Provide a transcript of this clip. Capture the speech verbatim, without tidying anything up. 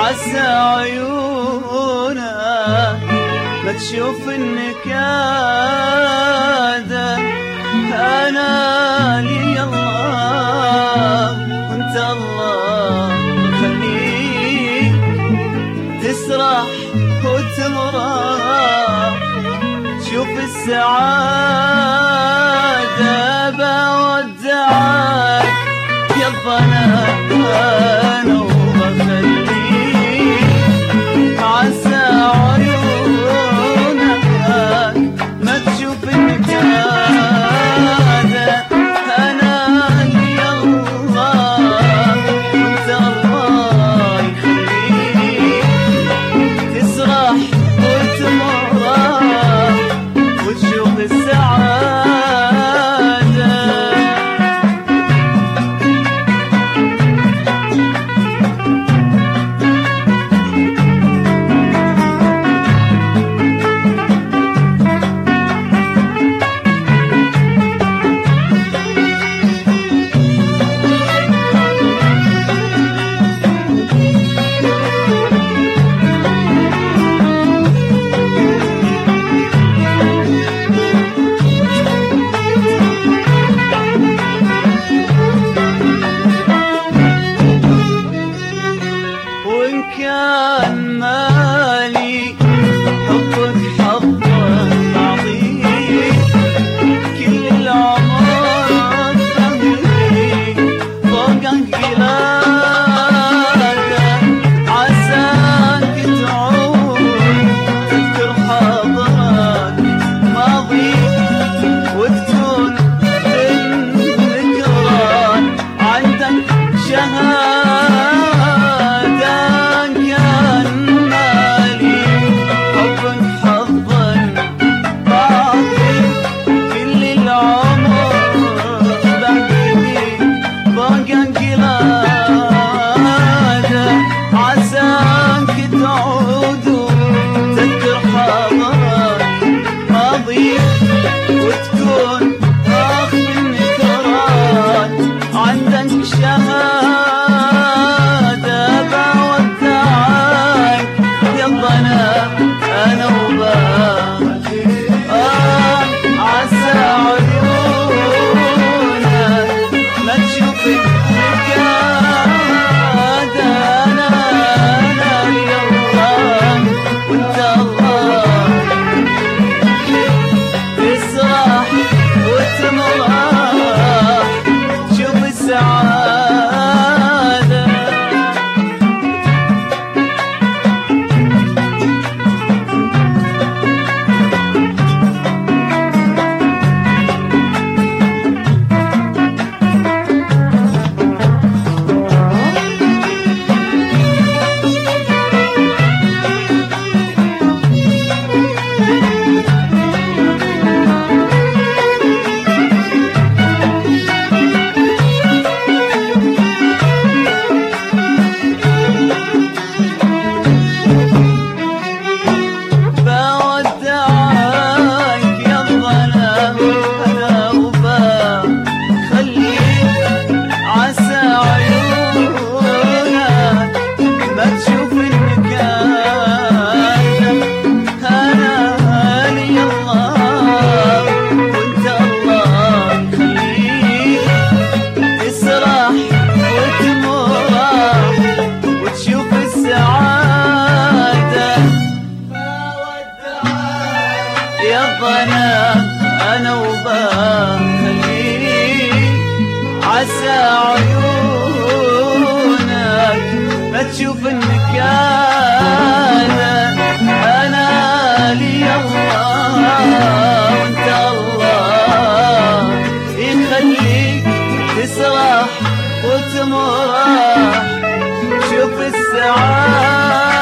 عسى عيونك ما تشوف النكادة. أنا لي الله وانت الله، خليك تسرح وتمرح شوف السعادة. بودعك يابا أنا أنا وبخليك عسى عيونك ما تشوف النكادة. أنا لي الله وانت الله، يخليك تسرح وتمرح وتشوف السعادة. كان مالي حبك حظك بعطيك كل العمر فهمك فوق انقلادة. عساك تعود تذكر حظك ماضيك وتكون بالذكرى عندك شهادة. عساك تعود تذكر حظك ماضيك وتكون آخر النكرات عندك شهادة. بودعك يلا أنا أنا وباك آه عسى عيونك ما تشوف النكادة. أنا أنا لي الله وانت الله، تسرح وتمرح شوف السعادة. أنا أنا وبخليك عسى عيونك ما تشوف النكالة. أنا لي الله وانت الله، يخليك تسرح وتمرح شوف السعادة.